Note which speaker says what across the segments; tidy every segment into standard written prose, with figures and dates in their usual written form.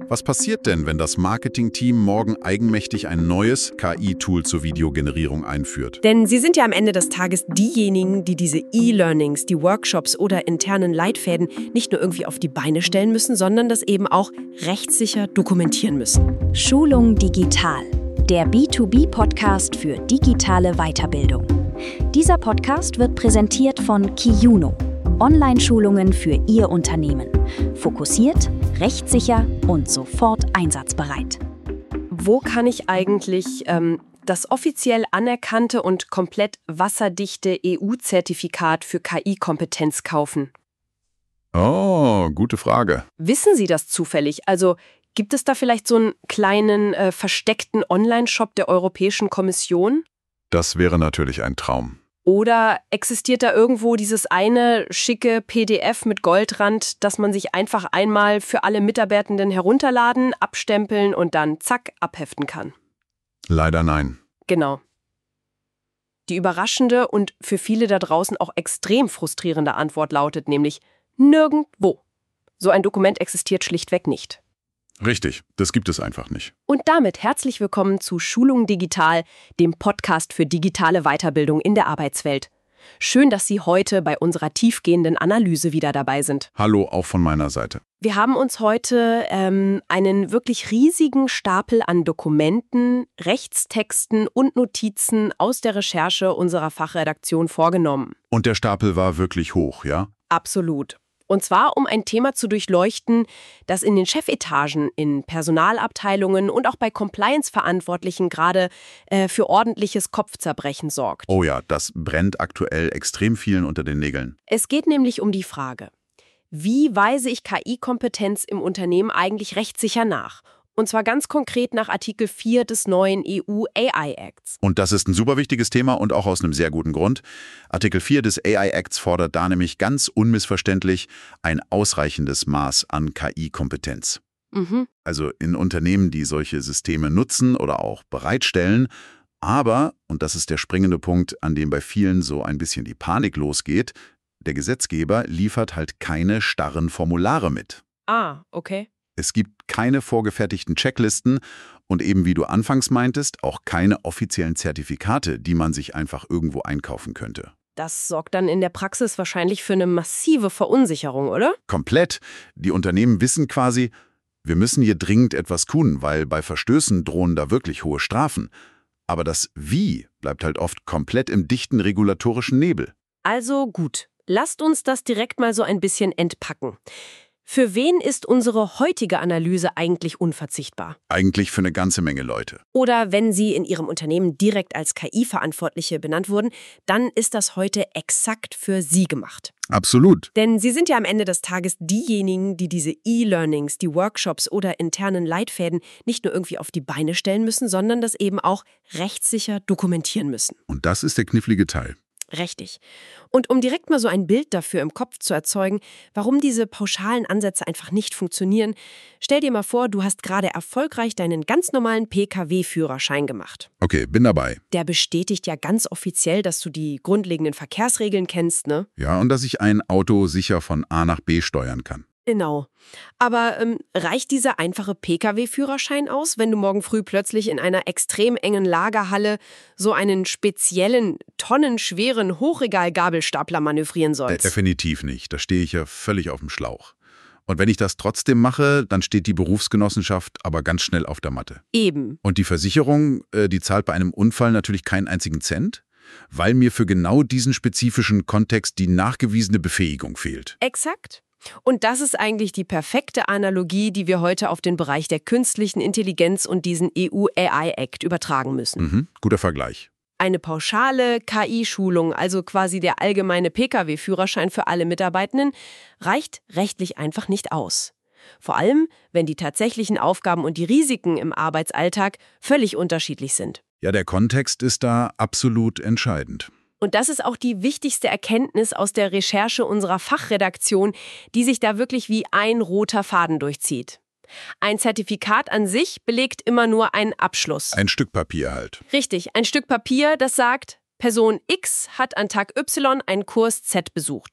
Speaker 1: Was passiert denn, wenn das Marketingteam morgen eigenmächtig ein neues KI-Tool zur Videogenerierung einführt?
Speaker 2: Denn Sie sind ja am Ende des Tages diejenigen, die diese E-Learnings, die Workshops oder internen Leitfäden nicht nur irgendwie auf die Beine stellen müssen, sondern das eben auch rechtssicher dokumentieren müssen.
Speaker 3: Schulung digital. Der B2B-Podcast für digitale Weiterbildung. Dieser Podcast wird präsentiert von Kiyuno. Online-Schulungen für Ihr Unternehmen. Fokussiert, rechtssicher und sofort einsatzbereit.
Speaker 2: Wo kann ich eigentlich das offiziell anerkannte und komplett wasserdichte EU-Zertifikat für KI-Kompetenz kaufen?
Speaker 1: Oh, gute Frage.
Speaker 2: Wissen Sie das zufällig? Also gibt es da vielleicht so einen kleinen, versteckten Online-Shop der Europäischen Kommission?
Speaker 1: Das wäre natürlich ein Traum.
Speaker 2: Oder existiert da irgendwo dieses eine schicke PDF mit Goldrand, das man sich einfach einmal für alle Mitarbeitenden herunterladen, abstempeln und dann zack, abheften kann?
Speaker 1: Leider nein.
Speaker 2: Genau. Die überraschende und für viele da draußen auch extrem frustrierende Antwort lautet nämlich nirgendwo. So ein Dokument existiert schlichtweg nicht.
Speaker 1: Richtig, das gibt es einfach nicht.
Speaker 2: Und damit herzlich willkommen zu Schulung Digital, dem Podcast für digitale Weiterbildung in der Arbeitswelt. Schön, dass Sie heute bei unserer tiefgehenden Analyse wieder dabei sind.
Speaker 1: Hallo, auch von meiner Seite.
Speaker 2: Wir haben uns heute einen wirklich riesigen Stapel an Dokumenten, Rechtstexten und Notizen aus der Recherche unserer Fachredaktion vorgenommen.
Speaker 1: Und der Stapel war wirklich hoch, ja?
Speaker 2: Absolut. Und zwar, um ein Thema zu durchleuchten, das in den Chefetagen, in Personalabteilungen und auch bei Compliance-Verantwortlichen gerade für ordentliches Kopfzerbrechen sorgt.
Speaker 1: Oh ja, das brennt aktuell extrem vielen unter den Nägeln.
Speaker 2: Es geht nämlich um die Frage, wie weise ich KI-Kompetenz im Unternehmen eigentlich rechtssicher nach? Und zwar ganz konkret nach Artikel 4 des neuen EU-AI-Acts.
Speaker 1: Und das ist ein super wichtiges Thema und auch aus einem sehr guten Grund. Artikel 4 des AI-Acts fordert da nämlich ganz unmissverständlich ein ausreichendes Maß an KI-Kompetenz. Also in Unternehmen, die solche Systeme nutzen oder auch bereitstellen. Aber, und das ist der springende Punkt, an dem bei vielen so ein bisschen die Panik losgeht, der Gesetzgeber liefert halt keine starren Formulare mit.
Speaker 2: Ah, okay.
Speaker 1: Es gibt keine vorgefertigten Checklisten und eben wie du anfangs meintest, auch keine offiziellen Zertifikate, die man sich einfach irgendwo einkaufen könnte.
Speaker 2: Das sorgt dann in der Praxis wahrscheinlich für eine massive Verunsicherung, oder?
Speaker 1: Komplett. Die Unternehmen wissen quasi, wir müssen hier dringend etwas tun, weil bei Verstößen drohen da wirklich hohe Strafen. Aber das Wie bleibt halt oft komplett im dichten regulatorischen Nebel.
Speaker 2: Also gut, lasst uns das direkt mal so ein bisschen entpacken. Für wen ist unsere heutige Analyse eigentlich unverzichtbar?
Speaker 1: Eigentlich für eine ganze Menge Leute.
Speaker 2: Oder wenn Sie in Ihrem Unternehmen direkt als KI-Verantwortliche benannt wurden, dann ist das heute exakt für Sie gemacht.
Speaker 1: Absolut.
Speaker 2: Denn Sie sind ja am Ende des Tages diejenigen, die diese E-Learnings, die Workshops oder internen Leitfäden nicht nur irgendwie auf die Beine stellen müssen, sondern das eben auch rechtssicher dokumentieren müssen.
Speaker 1: Und das ist der knifflige Teil.
Speaker 2: Richtig. Und um direkt mal so ein Bild dafür im Kopf zu erzeugen, warum diese pauschalen Ansätze einfach nicht funktionieren, stell dir mal vor, du hast gerade erfolgreich deinen ganz normalen Pkw-Führerschein gemacht.
Speaker 1: Okay, bin dabei.
Speaker 2: Der bestätigt ja ganz offiziell, dass du die grundlegenden Verkehrsregeln kennst, ne?
Speaker 1: Ja, und dass ich ein Auto sicher von A nach B steuern kann.
Speaker 2: Genau. Aber reicht dieser einfache Pkw-Führerschein aus, wenn du morgen früh plötzlich in einer extrem engen Lagerhalle so einen speziellen, tonnenschweren Hochregal-Gabelstapler manövrieren sollst?
Speaker 1: Definitiv nicht. Da stehe ich ja völlig auf dem Schlauch. Und wenn ich das trotzdem mache, dann steht die Berufsgenossenschaft aber ganz schnell auf der Matte.
Speaker 2: Eben.
Speaker 1: Und die Versicherung, die zahlt bei einem Unfall natürlich keinen einzigen Cent, weil mir für genau diesen spezifischen Kontext die nachgewiesene Befähigung fehlt.
Speaker 2: Exakt. Und das ist eigentlich die perfekte Analogie, die wir heute auf den Bereich der künstlichen Intelligenz und diesen EU-AI-Act übertragen müssen.
Speaker 1: Guter Vergleich.
Speaker 2: Eine pauschale KI-Schulung, also quasi der allgemeine Pkw-Führerschein für alle Mitarbeitenden, reicht rechtlich einfach nicht aus. Vor allem, wenn die tatsächlichen Aufgaben und die Risiken im Arbeitsalltag völlig unterschiedlich sind.
Speaker 1: Ja, der Kontext ist da absolut entscheidend.
Speaker 2: Und das ist auch die wichtigste Erkenntnis aus der Recherche unserer Fachredaktion, die sich da wirklich wie ein roter Faden durchzieht. Ein Zertifikat an sich belegt immer nur einen Abschluss.
Speaker 1: Ein Stück Papier halt.
Speaker 2: Richtig, ein Stück Papier, das sagt, Person X hat an Tag Y einen Kurs Z besucht.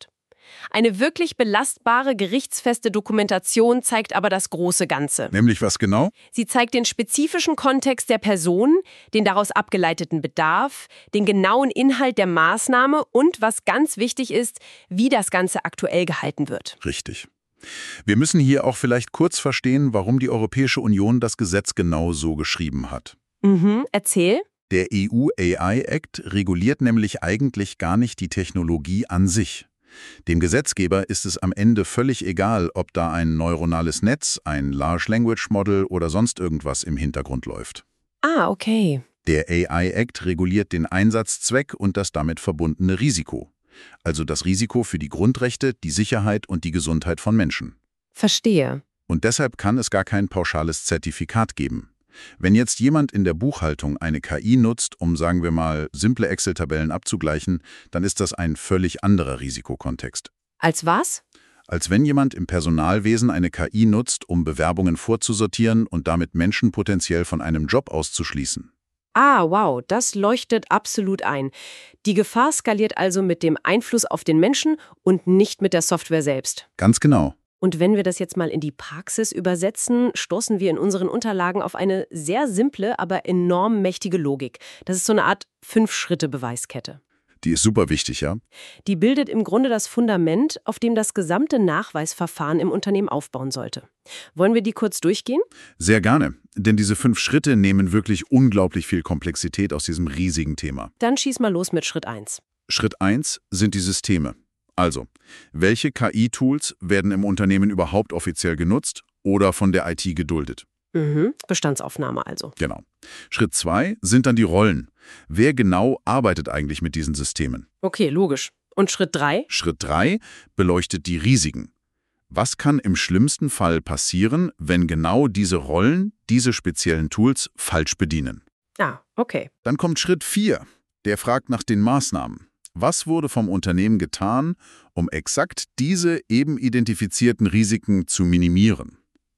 Speaker 2: Eine wirklich belastbare, gerichtsfeste Dokumentation zeigt aber das große Ganze.
Speaker 1: Nämlich was genau?
Speaker 2: Sie zeigt den spezifischen Kontext der Person, den daraus abgeleiteten Bedarf, den genauen Inhalt der Maßnahme und, was ganz wichtig ist, wie das Ganze aktuell gehalten wird.
Speaker 1: Richtig. Wir müssen hier auch vielleicht kurz verstehen, warum die Europäische Union das Gesetz genau so geschrieben hat.
Speaker 2: Erzähl.
Speaker 1: Der EU AI Act reguliert nämlich eigentlich gar nicht die Technologie an sich. Dem Gesetzgeber ist es am Ende völlig egal, ob da ein neuronales Netz, ein Large Language Model oder sonst irgendwas im Hintergrund läuft.
Speaker 2: Ah, okay.
Speaker 1: Der AI Act reguliert den Einsatzzweck und das damit verbundene Risiko. Also das Risiko für die Grundrechte, die Sicherheit und die Gesundheit von Menschen.
Speaker 2: Verstehe.
Speaker 1: Und deshalb kann es gar kein pauschales Zertifikat geben. Wenn jetzt jemand in der Buchhaltung eine KI nutzt, um, sagen wir mal, simple Excel-Tabellen abzugleichen, dann ist das ein völlig anderer Risikokontext.
Speaker 2: Als was?
Speaker 1: Als wenn jemand im Personalwesen eine KI nutzt, um Bewerbungen vorzusortieren und damit Menschen potenziell von einem Job auszuschließen.
Speaker 2: Ah, wow, das leuchtet absolut ein. Die Gefahr skaliert also mit dem Einfluss auf den Menschen und nicht mit der Software selbst.
Speaker 1: Ganz genau.
Speaker 2: Und wenn wir das jetzt mal in die Praxis übersetzen, stoßen wir in unseren Unterlagen auf eine sehr simple, aber enorm mächtige Logik. Das ist so eine Art 5-Schritte-Beweiskette.
Speaker 1: Die ist super wichtig, ja?
Speaker 2: Die bildet im Grunde das Fundament, auf dem das gesamte Nachweisverfahren im Unternehmen aufbauen sollte. Wollen wir die kurz durchgehen?
Speaker 1: Sehr gerne, denn diese 5 Schritte nehmen wirklich unglaublich viel Komplexität aus diesem riesigen Thema.
Speaker 2: Dann schieß mal los mit Schritt 1.
Speaker 1: Schritt 1 sind die Systeme. Also, welche KI-Tools werden im Unternehmen überhaupt offiziell genutzt oder von der IT geduldet?
Speaker 2: Bestandsaufnahme also.
Speaker 1: Genau. Schritt 2 sind dann die Rollen. Wer genau arbeitet eigentlich mit diesen Systemen?
Speaker 2: Okay, logisch. Und Schritt 3?
Speaker 1: Schritt 3 beleuchtet die Risiken. Was kann im schlimmsten Fall passieren, wenn genau diese Rollen, diese speziellen Tools falsch bedienen?
Speaker 2: Ah, okay.
Speaker 1: Dann kommt Schritt 4. Der fragt nach den Maßnahmen. Was wurde vom Unternehmen getan, um exakt diese eben identifizierten Risiken zu minimieren?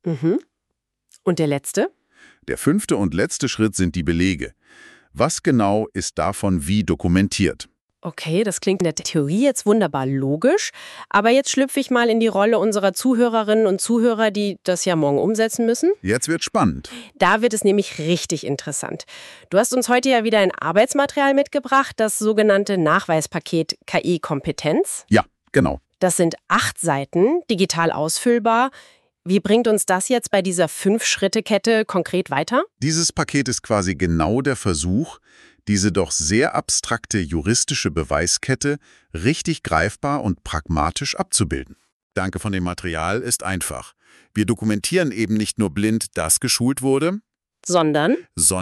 Speaker 2: Und der letzte?
Speaker 1: Der 5. und letzte Schritt sind die Belege. Was genau ist davon wie dokumentiert?
Speaker 2: Okay, das klingt in der Theorie jetzt wunderbar logisch, aber jetzt schlüpfe ich mal in die Rolle unserer Zuhörerinnen und Zuhörer, die das ja morgen umsetzen müssen.
Speaker 1: Jetzt wird spannend.
Speaker 2: Da wird es nämlich richtig interessant. Du hast uns heute ja wieder ein Arbeitsmaterial mitgebracht, das sogenannte Nachweispaket KI-Kompetenz.
Speaker 1: Ja, genau.
Speaker 2: Das sind 8 Seiten, digital ausfüllbar. Wie bringt uns das jetzt bei dieser 5-Schritte-Kette konkret weiter?
Speaker 1: Dieses Paket ist quasi genau der Versuch, diese doch sehr abstrakte juristische Beweiskette richtig greifbar und pragmatisch abzubilden. Danke von dem Material ist einfach. Wir dokumentieren eben nicht nur blind, dass geschult wurde, sondern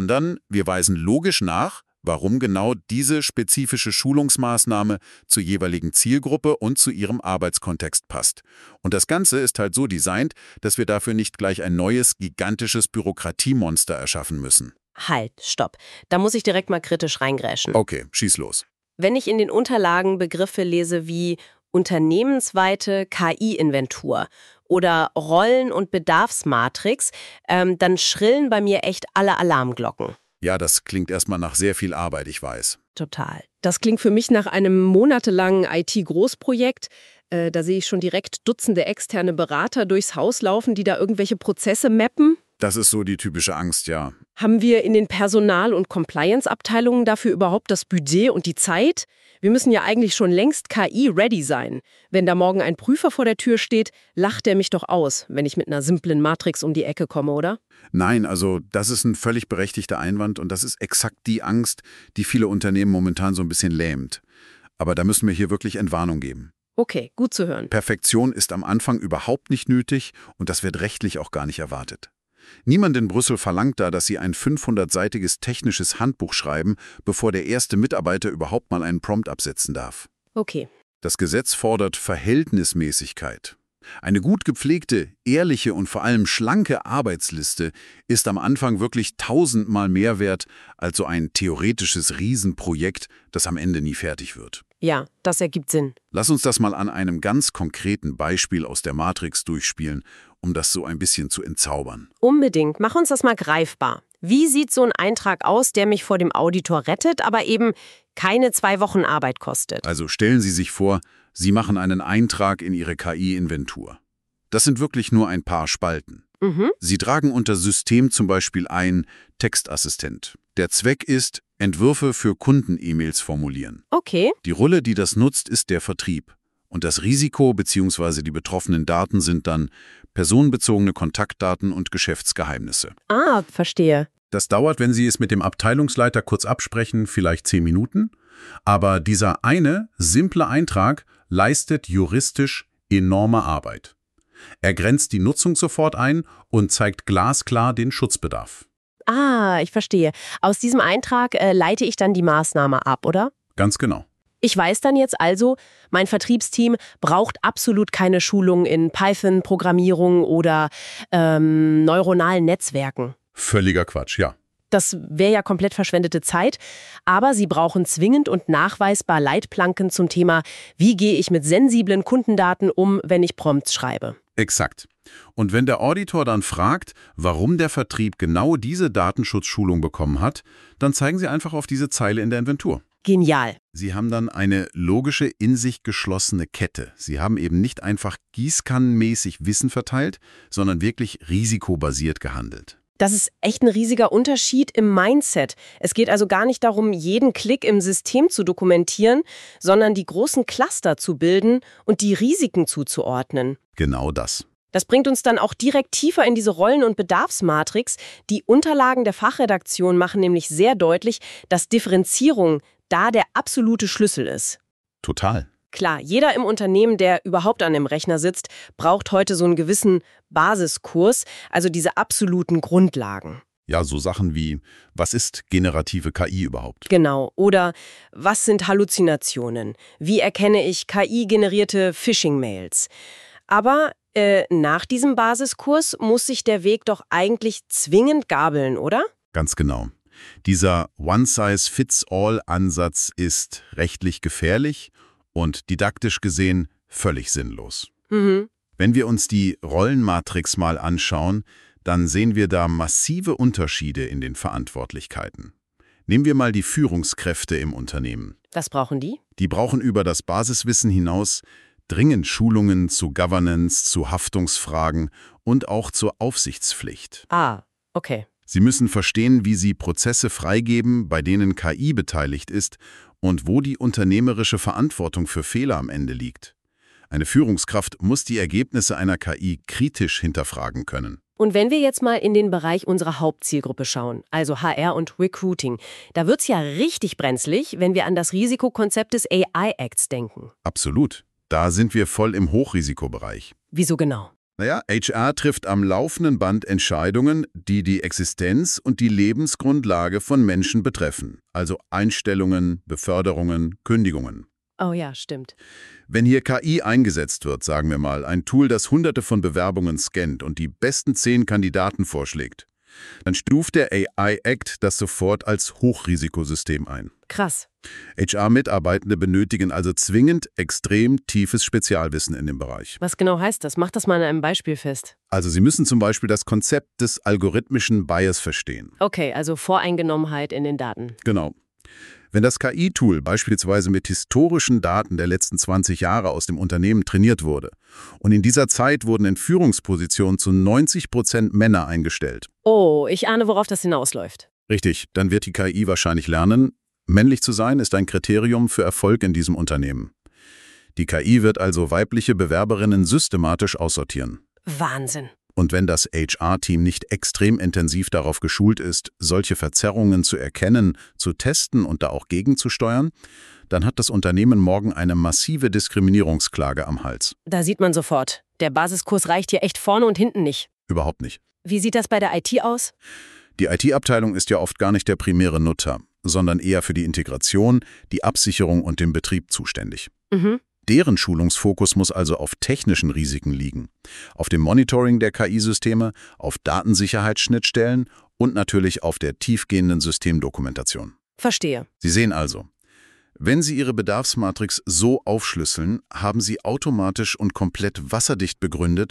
Speaker 1: wir weisen logisch nach, warum genau diese spezifische Schulungsmaßnahme zur jeweiligen Zielgruppe und zu ihrem Arbeitskontext passt. Und das Ganze ist halt so designt, dass wir dafür nicht gleich ein neues, gigantisches Bürokratiemonster erschaffen müssen.
Speaker 2: Halt, stopp. Da muss ich direkt mal kritisch reingrätschen.
Speaker 1: Okay, schieß los.
Speaker 2: Wenn ich in den Unterlagen Begriffe lese wie unternehmensweite KI-Inventur oder Rollen- und Bedarfsmatrix, dann schrillen bei mir echt alle Alarmglocken.
Speaker 1: Ja, das klingt erstmal nach sehr viel Arbeit, ich weiß.
Speaker 2: Total. Das klingt für mich nach einem monatelangen IT-Großprojekt. Da sehe ich schon direkt Dutzende externe Berater durchs Haus laufen, die da irgendwelche Prozesse mappen.
Speaker 1: Das ist so die typische Angst, ja.
Speaker 2: Haben wir in den Personal- und Compliance-Abteilungen dafür überhaupt das Budget und die Zeit? Wir müssen ja eigentlich schon längst KI-ready sein. Wenn da morgen ein Prüfer vor der Tür steht, lacht er mich doch aus, wenn ich mit einer simplen Matrix um die Ecke komme, oder?
Speaker 1: Nein, also das ist ein völlig berechtigter Einwand und das ist exakt die Angst, die viele Unternehmen momentan so ein bisschen lähmt. Aber da müssen wir hier wirklich Entwarnung geben.
Speaker 2: Okay, gut zu hören.
Speaker 1: Perfektion ist am Anfang überhaupt nicht nötig und das wird rechtlich auch gar nicht erwartet. Niemand in Brüssel verlangt da, dass Sie ein 500-seitiges technisches Handbuch schreiben, bevor der erste Mitarbeiter überhaupt mal einen Prompt absetzen darf.
Speaker 2: Okay.
Speaker 1: Das Gesetz fordert Verhältnismäßigkeit. Eine gut gepflegte, ehrliche und vor allem schlanke Arbeitsliste ist am Anfang wirklich 1000-mal mehr wert als so ein theoretisches Riesenprojekt, das am Ende nie fertig wird.
Speaker 2: Ja, das ergibt Sinn.
Speaker 1: Lass uns das mal an einem ganz konkreten Beispiel aus der Matrix durchspielen, um das so ein bisschen zu entzaubern.
Speaker 2: Unbedingt. Mach uns das mal greifbar. Wie sieht so ein Eintrag aus, der mich vor dem Auditor rettet, aber eben keine 2 Wochen Arbeit kostet?
Speaker 1: Also stellen Sie sich vor, Sie machen einen Eintrag in Ihre KI-Inventur. Das sind wirklich nur ein paar Spalten. Sie tragen unter System zum Beispiel ein Textassistent. Der Zweck ist, Entwürfe für Kunden-E-Mails formulieren.
Speaker 2: Okay.
Speaker 1: Die Rolle, die das nutzt, ist der Vertrieb. Und das Risiko bzw. die betroffenen Daten sind dann personenbezogene Kontaktdaten und Geschäftsgeheimnisse.
Speaker 2: Ah, verstehe.
Speaker 4: Das dauert, wenn Sie es mit dem Abteilungsleiter kurz absprechen, vielleicht 10 Minuten. Aber dieser eine, simple Eintrag leistet juristisch enorme Arbeit. Er grenzt die Nutzung sofort ein und zeigt glasklar den Schutzbedarf.
Speaker 2: Ah, ich verstehe. Aus diesem Eintrag leite ich dann die Maßnahme ab, oder?
Speaker 4: Ganz genau.
Speaker 2: Ich weiß dann jetzt also, mein Vertriebsteam braucht absolut keine Schulung in Python, Programmierung oder neuronalen Netzwerken.
Speaker 4: Völliger Quatsch, ja.
Speaker 2: Das wäre ja komplett verschwendete Zeit, aber sie brauchen zwingend und nachweisbar Leitplanken zum Thema, wie gehe ich mit sensiblen Kundendaten um, wenn ich Prompts schreibe.
Speaker 4: Exakt. Und wenn der Auditor dann fragt, warum der Vertrieb genau diese Datenschutzschulung bekommen hat, dann zeigen Sie einfach auf diese Zeile in der Inventur.
Speaker 2: Genial.
Speaker 1: Sie haben dann eine logische, in sich geschlossene Kette. Sie haben eben nicht einfach gießkannenmäßig Wissen verteilt, sondern wirklich risikobasiert gehandelt.
Speaker 2: Das ist echt ein riesiger Unterschied im Mindset. Es geht also gar nicht darum, jeden Klick im System zu dokumentieren, sondern die großen Cluster zu bilden und die Risiken zuzuordnen.
Speaker 1: Genau das.
Speaker 2: Das bringt uns dann auch direkt tiefer in diese Rollen- und Bedarfsmatrix. Die Unterlagen der Fachredaktion machen nämlich sehr deutlich, dass Differenzierung da der absolute Schlüssel ist.
Speaker 1: Total.
Speaker 2: Klar, jeder im Unternehmen, der überhaupt an dem Rechner sitzt, braucht heute so einen gewissen Basiskurs, also diese absoluten Grundlagen.
Speaker 1: Ja, so Sachen wie, was ist generative KI überhaupt?
Speaker 2: Genau. Oder was sind Halluzinationen? Wie erkenne ich KI-generierte Phishing-Mails? Aber nach diesem Basiskurs muss sich der Weg doch eigentlich zwingend gabeln, oder?
Speaker 1: Ganz genau. Dieser One-Size-Fits-All-Ansatz ist rechtlich gefährlich und didaktisch gesehen völlig sinnlos. Wenn wir uns die Rollenmatrix mal anschauen, dann sehen wir da massive Unterschiede in den Verantwortlichkeiten. Nehmen wir mal die Führungskräfte im Unternehmen.
Speaker 2: Was brauchen die?
Speaker 1: Die brauchen über das Basiswissen hinaus dringend Schulungen zu Governance, zu Haftungsfragen und auch zur Aufsichtspflicht.
Speaker 2: Ah, okay.
Speaker 1: Sie müssen verstehen, wie sie Prozesse freigeben, bei denen KI beteiligt ist und wo die unternehmerische Verantwortung für Fehler am Ende liegt. Eine Führungskraft muss die Ergebnisse einer KI kritisch hinterfragen können.
Speaker 2: Und wenn wir jetzt mal in den Bereich unserer Hauptzielgruppe schauen, also HR und Recruiting, da wird's ja richtig brenzlig, wenn wir an das Risikokonzept des AI-Acts denken.
Speaker 1: Absolut. Da sind wir voll im Hochrisikobereich.
Speaker 2: Wieso genau?
Speaker 1: Naja, HR trifft am laufenden Band Entscheidungen, die die Existenz und die Lebensgrundlage von Menschen betreffen. Also Einstellungen, Beförderungen, Kündigungen.
Speaker 2: Oh ja, stimmt.
Speaker 1: Wenn hier KI eingesetzt wird, sagen wir mal, ein Tool, das Hunderte von Bewerbungen scannt und die besten 10 Kandidaten vorschlägt, dann stuft der AI-Act das sofort als Hochrisikosystem ein.
Speaker 2: Krass.
Speaker 1: HR-Mitarbeitende benötigen also zwingend extrem tiefes Spezialwissen in dem Bereich.
Speaker 2: Was genau heißt das? Mach das mal an einem Beispiel fest.
Speaker 1: Also Sie müssen zum Beispiel das Konzept des algorithmischen Bias verstehen.
Speaker 2: Okay, also Voreingenommenheit in den Daten.
Speaker 1: Genau. Wenn das KI-Tool beispielsweise mit historischen Daten der letzten 20 Jahre aus dem Unternehmen trainiert wurde und in dieser Zeit wurden in Führungspositionen zu 90% Männer eingestellt.
Speaker 2: Oh, ich ahne, worauf das hinausläuft.
Speaker 1: Richtig, dann wird die KI wahrscheinlich lernen, männlich zu sein ist ein Kriterium für Erfolg in diesem Unternehmen. Die KI wird also weibliche Bewerberinnen systematisch aussortieren.
Speaker 2: Wahnsinn.
Speaker 1: Und wenn das HR-Team nicht extrem intensiv darauf geschult ist, solche Verzerrungen zu erkennen, zu testen und da auch gegenzusteuern, dann hat das Unternehmen morgen eine massive Diskriminierungsklage am Hals.
Speaker 2: Da sieht man sofort, der Basiskurs reicht hier echt vorne und hinten nicht.
Speaker 1: Überhaupt nicht.
Speaker 2: Wie sieht das bei der IT aus?
Speaker 1: Die IT-Abteilung ist ja oft gar nicht der primäre Nutzer, sondern eher für die Integration, die Absicherung und den Betrieb zuständig. Deren Schulungsfokus muss also auf technischen Risiken liegen, auf dem Monitoring der KI-Systeme, auf Datensicherheitsschnittstellen und natürlich auf der tiefgehenden Systemdokumentation.
Speaker 2: Verstehe.
Speaker 1: Sie sehen also, wenn Sie Ihre Bedarfsmatrix so aufschlüsseln, haben Sie automatisch und komplett wasserdicht begründet,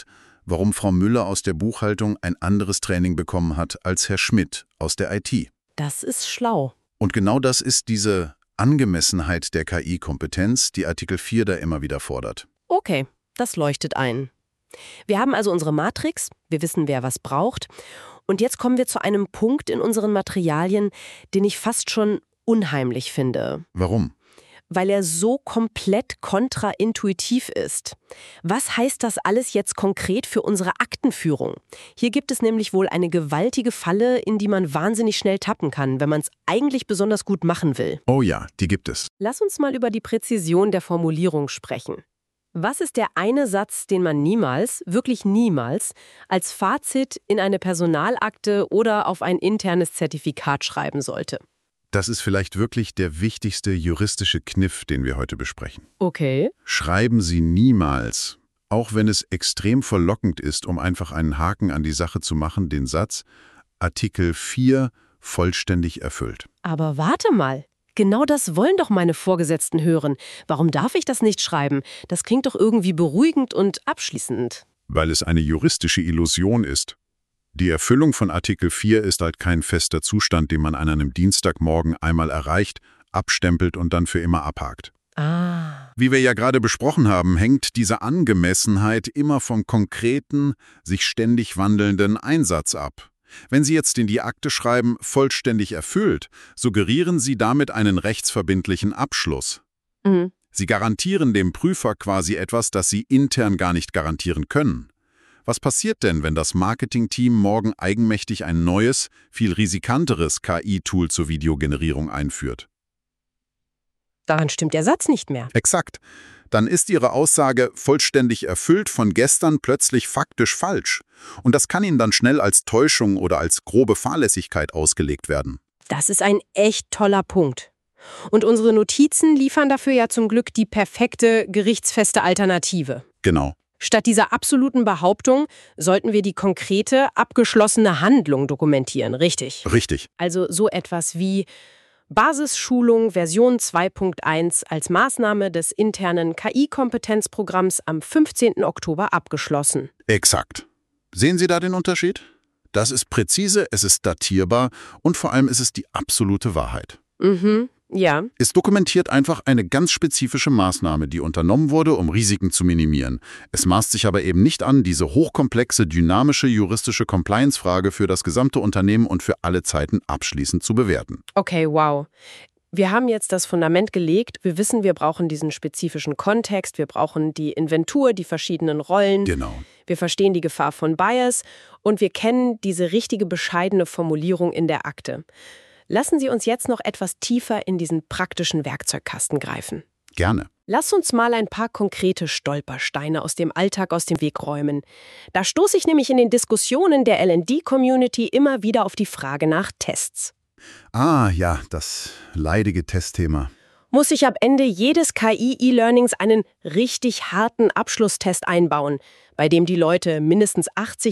Speaker 1: warum Frau Müller aus der Buchhaltung ein anderes Training bekommen hat als Herr Schmidt aus der IT.
Speaker 2: Das ist schlau.
Speaker 1: Und genau das ist diese Angemessenheit der KI-Kompetenz, die Artikel 4 da immer wieder fordert.
Speaker 2: Okay, das leuchtet ein. Wir haben also unsere Matrix, wir wissen, wer was braucht. Und jetzt kommen wir zu einem Punkt in unseren Materialien, den ich fast schon unheimlich finde.
Speaker 1: Warum?
Speaker 2: Weil er so komplett kontraintuitiv ist. Was heißt das alles jetzt konkret für unsere Aktenführung? Hier gibt es nämlich wohl eine gewaltige Falle, in die man wahnsinnig schnell tappen kann, wenn man es eigentlich besonders gut machen will.
Speaker 1: Oh ja, die gibt es.
Speaker 2: Lass uns mal über die Präzision der Formulierung sprechen. Was ist der eine Satz, den man niemals, wirklich niemals, als Fazit in eine Personalakte oder auf ein internes Zertifikat schreiben sollte?
Speaker 1: Das ist vielleicht wirklich der wichtigste juristische Kniff, den wir heute besprechen.
Speaker 2: Okay.
Speaker 1: Schreiben Sie niemals, auch wenn es extrem verlockend ist, um einfach einen Haken an die Sache zu machen, den Satz Artikel 4 vollständig erfüllt.
Speaker 2: Aber warte mal. Genau das wollen doch meine Vorgesetzten hören. Warum darf ich das nicht schreiben? Das klingt doch irgendwie beruhigend und abschließend.
Speaker 1: Weil es eine juristische Illusion ist. Die Erfüllung von Artikel 4 ist halt kein fester Zustand, den man an einem Dienstagmorgen einmal erreicht, abstempelt und dann für immer abhakt. Wie wir ja gerade besprochen haben, hängt diese Angemessenheit immer vom konkreten, sich ständig wandelnden Einsatz ab. Wenn Sie jetzt in die Akte schreiben, vollständig erfüllt, suggerieren Sie damit einen rechtsverbindlichen Abschluss. Sie garantieren dem Prüfer quasi etwas, das Sie intern gar nicht garantieren können. Was passiert denn, wenn das Marketingteam morgen eigenmächtig ein neues, viel riskanteres KI-Tool zur Videogenerierung einführt?
Speaker 2: Daran stimmt der Satz nicht mehr.
Speaker 1: Exakt. Dann ist Ihre Aussage vollständig erfüllt von gestern plötzlich faktisch falsch. Und das kann Ihnen dann schnell als Täuschung oder als grobe Fahrlässigkeit ausgelegt werden.
Speaker 2: Das ist ein echt toller Punkt. Und unsere Notizen liefern dafür ja zum Glück die perfekte, gerichtsfeste Alternative.
Speaker 1: Genau.
Speaker 2: Statt dieser absoluten Behauptung sollten wir die konkrete, abgeschlossene Handlung dokumentieren, richtig?
Speaker 1: Richtig.
Speaker 2: Also so etwas wie Basisschulung Version 2.1 als Maßnahme des internen KI-Kompetenzprogramms am 15. Oktober abgeschlossen.
Speaker 1: Exakt. Sehen Sie da den Unterschied? Das ist präzise, es ist datierbar und vor allem ist es die absolute Wahrheit.
Speaker 2: Ja.
Speaker 1: Es dokumentiert einfach eine ganz spezifische Maßnahme, die unternommen wurde, um Risiken zu minimieren. Es maßt sich aber eben nicht an, diese hochkomplexe, dynamische, juristische Compliance-Frage für das gesamte Unternehmen und für alle Zeiten abschließend zu bewerten.
Speaker 2: Okay, wow. Wir haben jetzt das Fundament gelegt. Wir wissen, wir brauchen diesen spezifischen Kontext. Wir brauchen die Inventur, die verschiedenen Rollen.
Speaker 1: Genau.
Speaker 2: Wir verstehen die Gefahr von Bias und wir kennen diese richtige, bescheidene Formulierung in der Akte. Lassen Sie uns jetzt noch etwas tiefer in diesen praktischen Werkzeugkasten greifen.
Speaker 1: Gerne.
Speaker 2: Lass uns mal ein paar konkrete Stolpersteine aus dem Alltag aus dem Weg räumen. Da stoße ich nämlich in den Diskussionen der L&D-Community immer wieder auf die Frage nach Tests.
Speaker 1: Ah ja, das leidige Testthema.
Speaker 2: Muss ich ab Ende jedes KI-E-Learnings einen richtig harten Abschlusstest einbauen, bei dem die Leute mindestens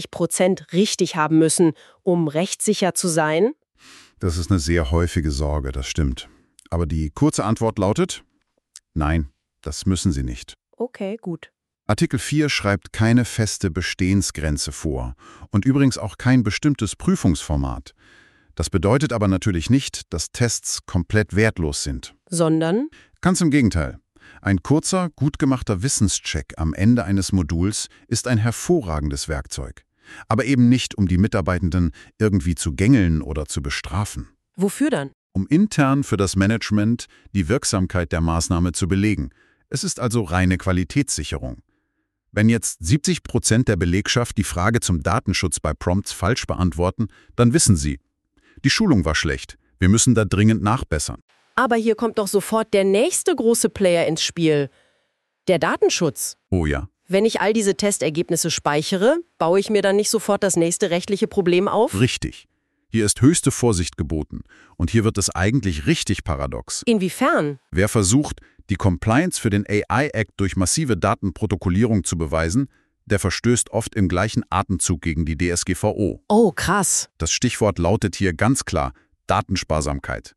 Speaker 2: 80% richtig haben müssen, um rechtssicher zu sein?
Speaker 1: Das ist eine sehr häufige Sorge, das stimmt. Aber die kurze Antwort lautet: Nein, das müssen Sie nicht.
Speaker 2: Okay, gut.
Speaker 1: Artikel 4 schreibt keine feste Bestehensgrenze vor und übrigens auch kein bestimmtes Prüfungsformat. Das bedeutet aber natürlich nicht, dass Tests komplett wertlos sind.
Speaker 2: Sondern?
Speaker 1: Ganz im Gegenteil. Ein kurzer, gut gemachter Wissenscheck am Ende eines Moduls ist ein hervorragendes Werkzeug. Aber eben nicht, um die Mitarbeitenden irgendwie zu gängeln oder zu bestrafen.
Speaker 2: Wofür dann?
Speaker 1: Um intern für das Management die Wirksamkeit der Maßnahme zu belegen. Es ist also reine Qualitätssicherung. Wenn jetzt 70% der Belegschaft die Frage zum Datenschutz bei Prompts falsch beantworten, dann wissen sie, die Schulung war schlecht, wir müssen da dringend nachbessern.
Speaker 2: Aber hier kommt doch sofort der nächste große Player ins Spiel. Der Datenschutz.
Speaker 1: Oh ja.
Speaker 2: Wenn ich all diese Testergebnisse speichere, baue ich mir dann nicht sofort das nächste rechtliche Problem auf?
Speaker 1: Richtig. Hier ist höchste Vorsicht geboten. Und hier wird es eigentlich richtig paradox.
Speaker 2: Inwiefern?
Speaker 1: Wer versucht, die Compliance für den AI-Act durch massive Datenprotokollierung zu beweisen, der verstößt oft im gleichen Atemzug gegen die DSGVO.
Speaker 2: Oh, krass.
Speaker 1: Das Stichwort lautet hier ganz klar Datensparsamkeit.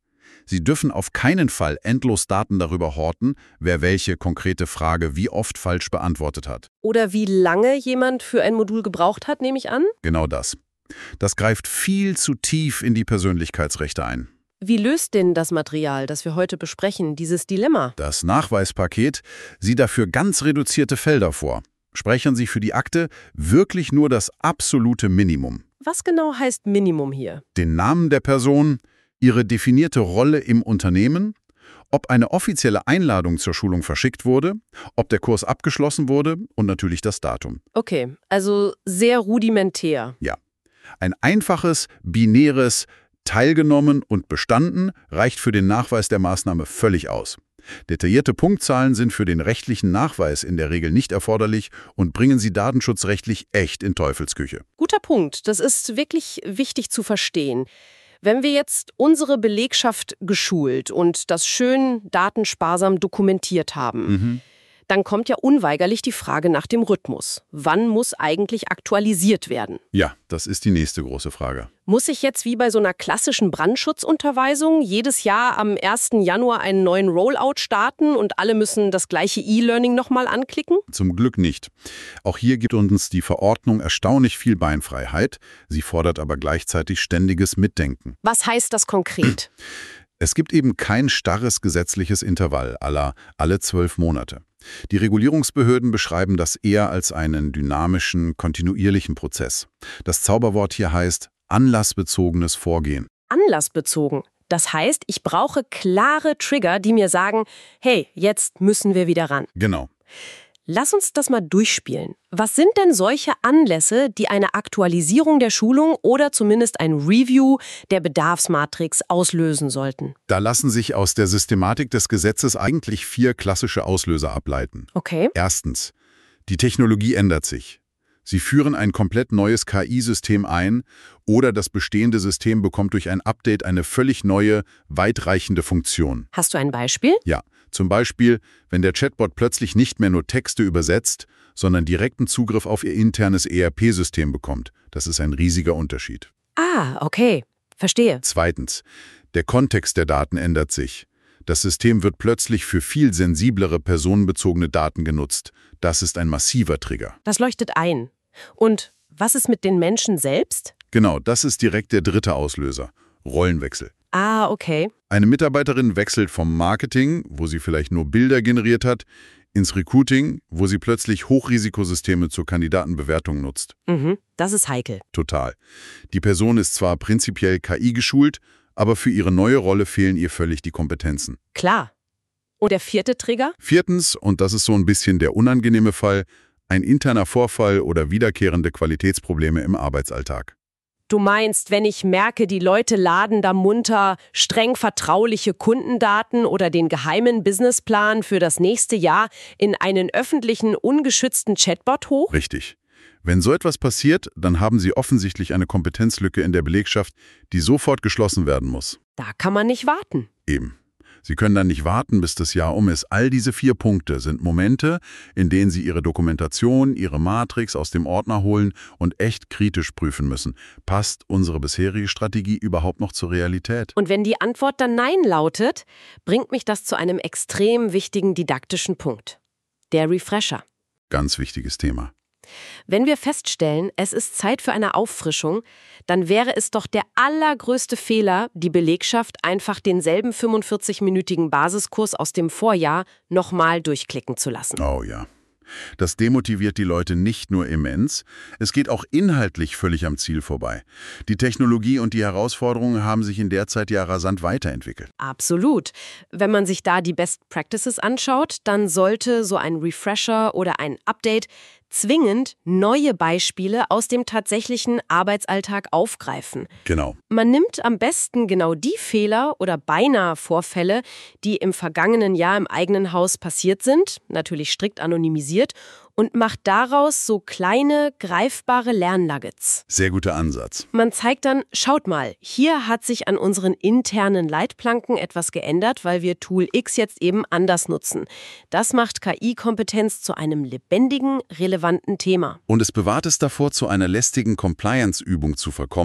Speaker 1: Sie dürfen auf keinen Fall endlos Daten darüber horten, wer welche konkrete Frage wie oft falsch beantwortet hat.
Speaker 2: Oder wie lange jemand für ein Modul gebraucht hat, nehme ich an?
Speaker 1: Genau das. Das greift viel zu tief in die Persönlichkeitsrechte ein.
Speaker 2: Wie löst denn das Material, das wir heute besprechen, dieses Dilemma?
Speaker 1: Das Nachweispaket sieht dafür ganz reduzierte Felder vor. Sprechen Sie für die Akte wirklich nur das absolute Minimum.
Speaker 2: Was genau heißt Minimum hier?
Speaker 1: Den Namen der Person, ihre definierte Rolle im Unternehmen, ob eine offizielle Einladung zur Schulung verschickt wurde, ob der Kurs abgeschlossen wurde und natürlich das Datum.
Speaker 2: Okay, also sehr rudimentär.
Speaker 1: Ja. Ein einfaches, binäres teilgenommen und bestanden reicht für den Nachweis der Maßnahme völlig aus. Detaillierte Punktzahlen sind für den rechtlichen Nachweis in der Regel nicht erforderlich und bringen sie datenschutzrechtlich echt in Teufelsküche.
Speaker 2: Guter Punkt. Das ist wirklich wichtig zu verstehen. Wenn wir jetzt unsere Belegschaft geschult und das schön datensparsam dokumentiert haben, dann kommt ja unweigerlich die Frage nach dem Rhythmus. Wann muss eigentlich aktualisiert werden?
Speaker 1: Ja, das ist die nächste große Frage.
Speaker 2: Muss ich jetzt wie bei so einer klassischen Brandschutzunterweisung jedes Jahr am 1. Januar einen neuen Rollout starten und alle müssen das gleiche E-Learning nochmal anklicken?
Speaker 1: Zum Glück nicht. Auch hier gibt uns die Verordnung erstaunlich viel Beinfreiheit. Sie fordert aber gleichzeitig ständiges Mitdenken.
Speaker 2: Was heißt das konkret?
Speaker 1: Es gibt eben kein starres gesetzliches Intervall alle 12 Monate. Die Regulierungsbehörden beschreiben das eher als einen dynamischen, kontinuierlichen Prozess. Das Zauberwort hier heißt anlassbezogenes Vorgehen.
Speaker 2: Anlassbezogen. Das heißt, ich brauche klare Trigger, die mir sagen, hey, jetzt müssen wir wieder ran.
Speaker 1: Genau.
Speaker 2: Lass uns das mal durchspielen. Was sind denn solche Anlässe, die eine Aktualisierung der Schulung oder zumindest ein Review der Bedarfsmatrix auslösen sollten?
Speaker 1: Da lassen sich aus der Systematik des Gesetzes eigentlich 4 klassische Auslöser ableiten.
Speaker 2: Okay.
Speaker 1: Erstens, die Technologie ändert sich. Sie führen ein komplett neues KI-System ein oder das bestehende System bekommt durch ein Update eine völlig neue, weitreichende Funktion.
Speaker 2: Hast du ein Beispiel?
Speaker 1: Ja, zum Beispiel, wenn der Chatbot plötzlich nicht mehr nur Texte übersetzt, sondern direkten Zugriff auf ihr internes ERP-System bekommt. Das ist ein riesiger Unterschied.
Speaker 2: Ah, okay. Verstehe.
Speaker 1: Zweitens, der Kontext der Daten ändert sich. Das System wird plötzlich für viel sensiblere personenbezogene Daten genutzt. Das ist ein massiver Trigger.
Speaker 2: Das leuchtet ein. Und was ist mit den Menschen selbst?
Speaker 1: Genau, das ist direkt der dritte Auslöser. Rollenwechsel.
Speaker 2: Ah, okay.
Speaker 1: Eine Mitarbeiterin wechselt vom Marketing, wo sie vielleicht nur Bilder generiert hat, ins Recruiting, wo sie plötzlich Hochrisikosysteme zur Kandidatenbewertung nutzt.
Speaker 2: Das ist heikel.
Speaker 1: Total. Die Person ist zwar prinzipiell KI geschult, aber für ihre neue Rolle fehlen ihr völlig die Kompetenzen.
Speaker 2: Klar. Und der 4. Trigger?
Speaker 1: Viertens, und das ist so ein bisschen der unangenehme Fall, ein interner Vorfall oder wiederkehrende Qualitätsprobleme im Arbeitsalltag.
Speaker 2: Du meinst, wenn ich merke, die Leute laden da munter streng vertrauliche Kundendaten oder den geheimen Businessplan für das nächste Jahr in einen öffentlichen, ungeschützten Chatbot hoch?
Speaker 1: Richtig. Wenn so etwas passiert, dann haben Sie offensichtlich eine Kompetenzlücke in der Belegschaft, die sofort geschlossen werden muss.
Speaker 2: Da kann man nicht warten.
Speaker 1: Eben. Sie können dann nicht warten, bis das Jahr um ist. All diese 4 Punkte sind Momente, in denen Sie Ihre Dokumentation, Ihre Matrix aus dem Ordner holen und echt kritisch prüfen müssen. Passt unsere bisherige Strategie überhaupt noch zur Realität?
Speaker 2: Und wenn die Antwort dann Nein lautet, bringt mich das zu einem extrem wichtigen didaktischen Punkt. Der Refresher.
Speaker 1: Ganz wichtiges Thema.
Speaker 2: Wenn wir feststellen, es ist Zeit für eine Auffrischung, dann wäre es doch der allergrößte Fehler, die Belegschaft einfach denselben 45-minütigen Basiskurs aus dem Vorjahr nochmal durchklicken zu lassen.
Speaker 1: Oh ja. Das demotiviert die Leute nicht nur immens, es geht auch inhaltlich völlig am Ziel vorbei. Die Technologie und die Herausforderungen haben sich in der Zeit ja rasant weiterentwickelt.
Speaker 2: Absolut. Wenn man sich da die Best Practices anschaut, dann sollte so ein Refresher oder ein Update zwingend neue Beispiele aus dem tatsächlichen Arbeitsalltag aufgreifen.
Speaker 1: Genau.
Speaker 2: Man nimmt am besten genau die Fehler oder beinahe Vorfälle, die im vergangenen Jahr im eigenen Haus passiert sind, natürlich strikt anonymisiert, und macht daraus so kleine, greifbare Lernnuggets.
Speaker 1: Sehr guter Ansatz.
Speaker 2: Man zeigt dann, schaut mal, hier hat sich an unseren internen Leitplanken etwas geändert, weil wir Tool X jetzt eben anders nutzen. Das macht KI-Kompetenz zu einem lebendigen, relevanten Thema.
Speaker 1: Und es bewahrt es davor, zu einer lästigen Compliance-Übung zu verkommen,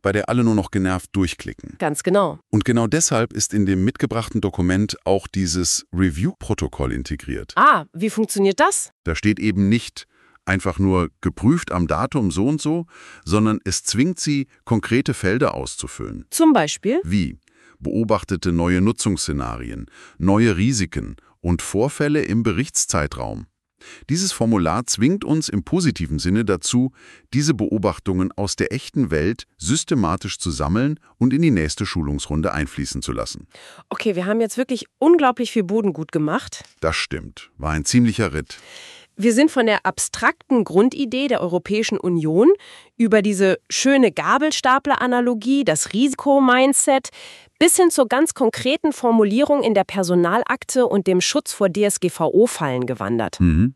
Speaker 1: bei der alle nur noch genervt durchklicken.
Speaker 2: Ganz genau.
Speaker 1: Und genau deshalb ist in dem mitgebrachten Dokument auch dieses Review-Protokoll integriert.
Speaker 2: Ah, wie funktioniert das?
Speaker 1: Da steht eben nicht einfach nur geprüft am Datum so und so, sondern es zwingt Sie, konkrete Felder auszufüllen.
Speaker 2: Zum Beispiel?
Speaker 1: Wie beobachtete neue Nutzungsszenarien, neue Risiken und Vorfälle im Berichtszeitraum. Dieses Formular zwingt uns im positiven Sinne dazu, diese Beobachtungen aus der echten Welt systematisch zu sammeln und in die nächste Schulungsrunde einfließen zu lassen.
Speaker 2: Okay, wir haben jetzt wirklich unglaublich viel Boden gut gemacht.
Speaker 1: Das stimmt, war ein ziemlicher Ritt.
Speaker 2: Wir sind von der abstrakten Grundidee der Europäischen Union über diese schöne Gabelstapler-Analogie, das Risiko-Mindset, bis hin zur ganz konkreten Formulierung in der Personalakte und dem Schutz vor DSGVO-Fallen gewandert.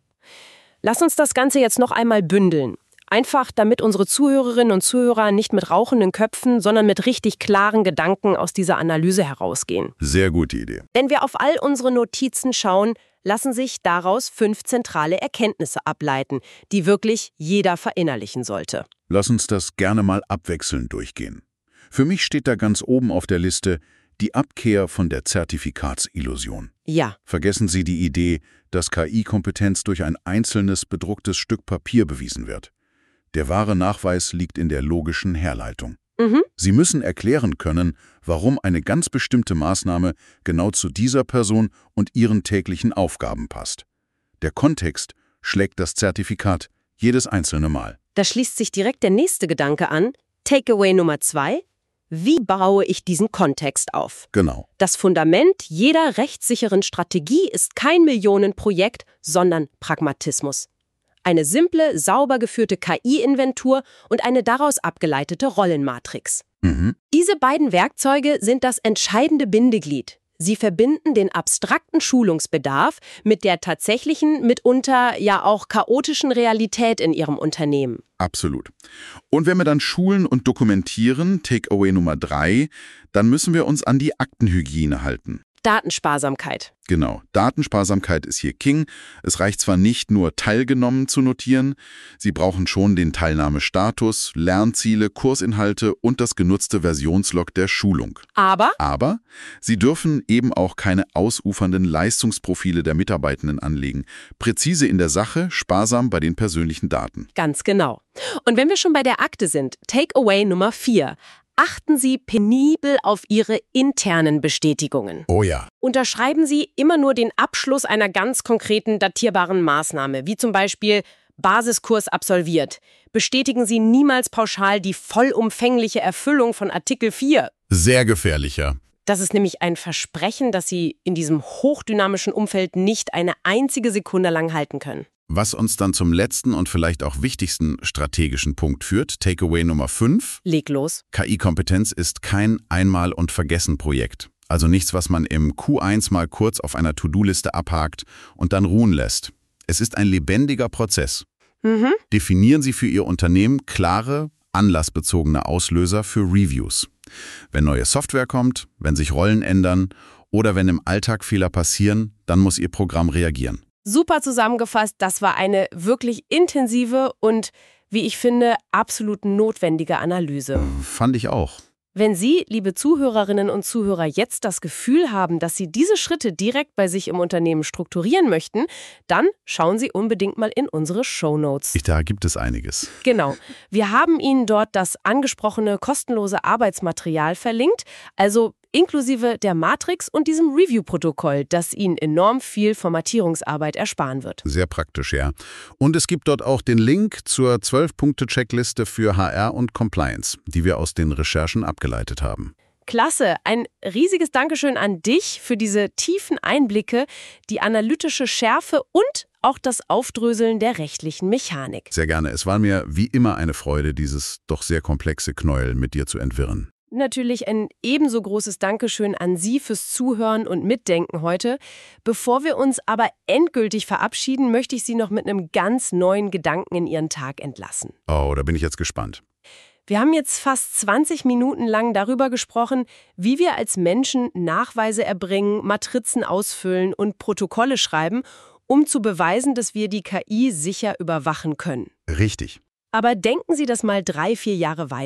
Speaker 2: Lass uns das Ganze jetzt noch einmal bündeln. Einfach, damit unsere Zuhörerinnen und Zuhörer nicht mit rauchenden Köpfen, sondern mit richtig klaren Gedanken aus dieser Analyse herausgehen.
Speaker 1: Sehr gute Idee.
Speaker 2: Wenn wir auf all unsere Notizen schauen, lassen sich daraus 5 zentrale Erkenntnisse ableiten, die wirklich jeder verinnerlichen sollte.
Speaker 1: Lass uns das gerne mal abwechselnd durchgehen. Für mich steht da ganz oben auf der Liste die Abkehr von der Zertifikatsillusion.
Speaker 2: Ja.
Speaker 1: Vergessen Sie die Idee, dass KI-Kompetenz durch ein einzelnes bedrucktes Stück Papier bewiesen wird. Der wahre Nachweis liegt in der logischen Herleitung. Sie müssen erklären können, warum eine ganz bestimmte Maßnahme genau zu dieser Person und ihren täglichen Aufgaben passt. Der Kontext schlägt das Zertifikat jedes einzelne Mal.
Speaker 2: Da schließt sich direkt der nächste Gedanke an. Takeaway Nummer 2. Wie baue ich diesen Kontext auf?
Speaker 1: Genau.
Speaker 2: Das Fundament jeder rechtssicheren Strategie ist kein Millionenprojekt, sondern Pragmatismus. Eine simple, sauber geführte KI-Inventur und eine daraus abgeleitete Rollenmatrix. Diese beiden Werkzeuge sind das entscheidende Bindeglied. Sie verbinden den abstrakten Schulungsbedarf mit der tatsächlichen, mitunter ja auch chaotischen Realität in Ihrem Unternehmen.
Speaker 1: Absolut. Und wenn wir dann schulen und dokumentieren, Takeaway Nummer 3, dann müssen wir uns an die Aktenhygiene halten.
Speaker 2: Datensparsamkeit.
Speaker 1: Genau, Datensparsamkeit ist hier King. Es reicht zwar nicht nur teilgenommen zu notieren, Sie brauchen schon den Teilnahmestatus, Lernziele, Kursinhalte und das genutzte Versionslog der Schulung. Aber Sie dürfen eben auch keine ausufernden Leistungsprofile der Mitarbeitenden anlegen. Präzise in der Sache, sparsam bei den persönlichen Daten.
Speaker 2: Ganz genau. Und wenn wir schon bei der Akte sind, Takeaway Nummer 4. Achten Sie penibel auf Ihre internen Bestätigungen.
Speaker 1: Oh ja.
Speaker 2: Unterschreiben Sie immer nur den Abschluss einer ganz konkreten datierbaren Maßnahme, wie zum Beispiel Basiskurs absolviert. Bestätigen Sie niemals pauschal die vollumfängliche Erfüllung von Artikel 4.
Speaker 1: Sehr gefährlicher.
Speaker 2: Das ist nämlich ein Versprechen, das Sie in diesem hochdynamischen Umfeld nicht eine einzige Sekunde lang halten können.
Speaker 1: Was uns dann zum letzten und vielleicht auch wichtigsten strategischen Punkt führt, Takeaway Nummer 5.
Speaker 2: Leg los.
Speaker 1: KI-Kompetenz ist kein Einmal- und Vergessen-Projekt. Also nichts, was man im Q1 mal kurz auf einer To-Do-Liste abhakt und dann ruhen lässt. Es ist ein lebendiger Prozess. Definieren Sie für Ihr Unternehmen klare, anlassbezogene Auslöser für Reviews. Wenn neue Software kommt, wenn sich Rollen ändern oder wenn im Alltag Fehler passieren, dann muss Ihr Programm reagieren.
Speaker 2: Super zusammengefasst, das war eine wirklich intensive und, wie ich finde, absolut notwendige Analyse.
Speaker 1: Fand ich auch.
Speaker 2: Wenn Sie, liebe Zuhörerinnen und Zuhörer, jetzt das Gefühl haben, dass Sie diese Schritte direkt bei sich im Unternehmen strukturieren möchten, dann schauen Sie unbedingt mal in unsere Shownotes.
Speaker 1: Da gibt es einiges.
Speaker 2: Genau. Wir haben Ihnen dort das angesprochene kostenlose Arbeitsmaterial verlinkt, also inklusive der Matrix und diesem Review-Protokoll, das Ihnen enorm viel Formatierungsarbeit ersparen wird.
Speaker 1: Sehr praktisch, ja. Und es gibt dort auch den Link zur 12-Punkte-Checkliste für HR und Compliance, die wir aus den Recherchen abgeleitet haben.
Speaker 2: Klasse. Ein riesiges Dankeschön an dich für diese tiefen Einblicke, die analytische Schärfe und auch das Aufdröseln der rechtlichen Mechanik.
Speaker 1: Sehr gerne. Es war mir wie immer eine Freude, dieses doch sehr komplexe Knäuel mit dir zu entwirren.
Speaker 2: Natürlich ein ebenso großes Dankeschön an Sie fürs Zuhören und Mitdenken heute. Bevor wir uns aber endgültig verabschieden, möchte ich Sie noch mit einem ganz neuen Gedanken in Ihren Tag entlassen.
Speaker 1: Oh, da bin ich jetzt gespannt.
Speaker 2: Wir haben jetzt fast 20 Minuten lang darüber gesprochen, wie wir als Menschen Nachweise erbringen, Matrizen ausfüllen und Protokolle schreiben, um zu beweisen, dass wir die KI sicher überwachen können.
Speaker 1: Richtig.
Speaker 2: Aber denken Sie das mal 3-4 Jahre weiter.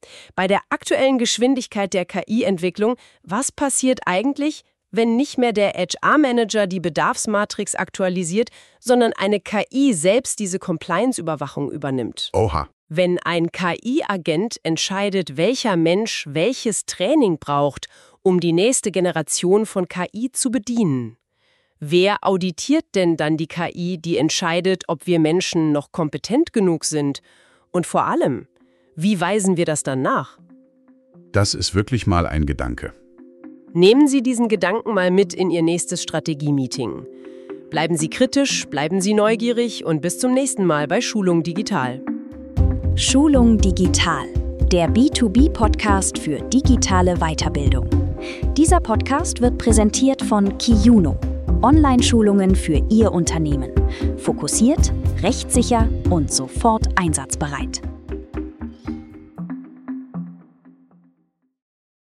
Speaker 2: Bei der aktuellen Geschwindigkeit der KI-Entwicklung, was passiert eigentlich, wenn nicht mehr der HR-Manager die Bedarfsmatrix aktualisiert, sondern eine KI selbst diese Compliance-Überwachung übernimmt?
Speaker 1: Oha.
Speaker 2: Wenn ein KI-Agent entscheidet, welcher Mensch welches Training braucht, um die nächste Generation von KI zu bedienen. Wer auditiert denn dann die KI, die entscheidet, ob wir Menschen noch kompetent genug sind? Und vor allem, wie weisen wir das dann nach?
Speaker 4: Das ist wirklich mal ein Gedanke.
Speaker 2: Nehmen Sie diesen Gedanken mal mit in Ihr nächstes Strategie-Meeting. Bleiben Sie kritisch, bleiben Sie neugierig und bis zum nächsten Mal bei Schulung Digital.
Speaker 3: Schulung Digital, der B2B-Podcast für digitale Weiterbildung. Dieser Podcast wird präsentiert von Kiyuno. Online-Schulungen für Ihr Unternehmen. Fokussiert, rechtssicher und sofort einsatzbereit.